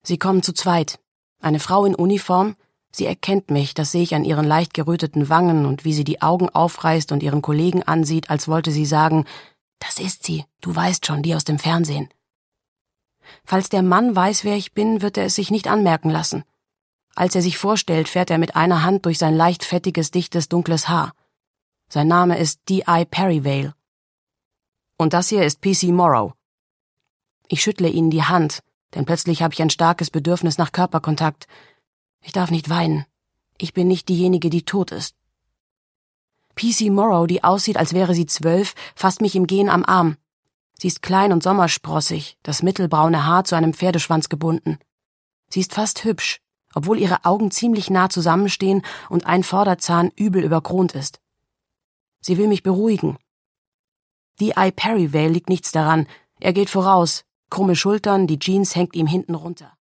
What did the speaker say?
Sie kommen zu zweit. Eine Frau in Uniform. Sie erkennt mich, das sehe ich an ihren leicht geröteten Wangen und wie sie die Augen aufreißt und ihren Kollegen ansieht, als wollte sie sagen, das ist sie, du weißt schon, die aus dem Fernsehen. Falls der Mann weiß, wer ich bin, wird er es sich nicht anmerken lassen. Als er sich vorstellt, fährt er mit einer Hand durch sein leicht fettiges, dichtes, dunkles Haar. Sein Name ist D.I. Perryvale. Und das hier ist P.C. Morrow. Ich schüttle ihnen die Hand, denn plötzlich habe ich ein starkes Bedürfnis nach Körperkontakt. Ich darf nicht weinen. Ich bin nicht diejenige, die tot ist. P.C. Morrow, die aussieht, als wäre sie 12, fasst mich im Gehen am Arm. Sie ist klein und sommersprossig, das mittelbraune Haar zu einem Pferdeschwanz gebunden. Sie ist fast hübsch, obwohl ihre Augen ziemlich nah zusammenstehen und ein Vorderzahn übel überkront ist. Sie will mich beruhigen. D.I. Perryvale liegt nichts daran. Er geht voraus, krumme Schultern, die Jeans hängt ihm hinten runter.